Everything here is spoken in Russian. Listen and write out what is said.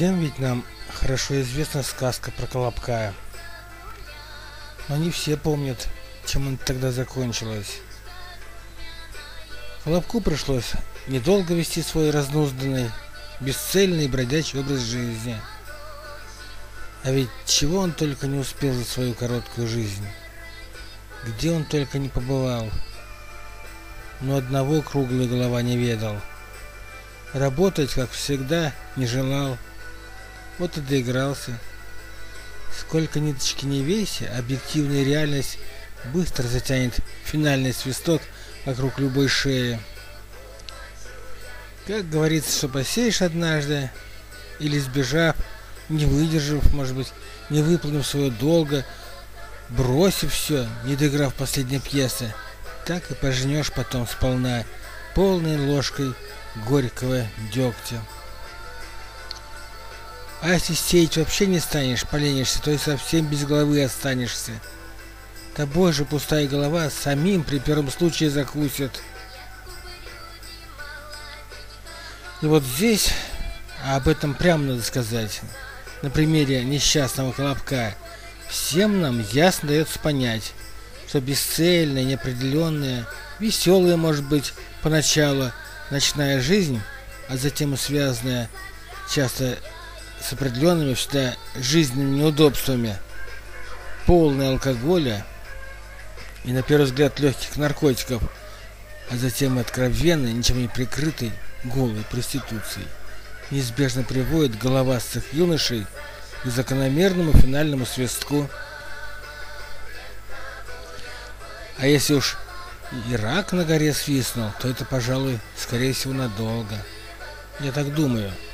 Всем ведь нам хорошо известна сказка про Колобка. Но не все помнят, чем она тогда закончилась. Колобку пришлось недолго вести свой разнузданный, бесцельный бродячий образ жизни. А ведь чего он только не успел за свою короткую жизнь. Где он только не побывал. Но одного круглая голова не ведал. Работать, как всегда, не желал. Вот и доигрался. Сколько ниточки не вейся, объективная реальность быстро затянет финальный свисток вокруг любой шеи. Как говорится, что посеешь однажды, или сбежав, не выдержав, может быть, не выполнив своего долга, бросив все, не доиграв последней пьесы, так и пожнешь потом сполна, полной ложкой горького дегтя. А если сеять вообще не станешь, поленишься, то и совсем без головы останешься. Тобой же пустая голова самим при первом случае закусит. И вот здесь, а об этом прямо надо сказать, на примере несчастного Колобка, всем нам ясно дается понять, что бесцельная, неопределенная, веселая, может быть, поначалу ночная жизнь, а затем и связанная часто с определенными всегда жизненными неудобствами, полная алкоголя и на первый взгляд легких наркотиков, а затем и откровенной, ничем не прикрытой голой проституцией, неизбежно приводит головастых юношей к закономерному финальному свистку. А если уж и рак на горе свистнул, то это, пожалуй, скорее всего, надолго. Я так думаю.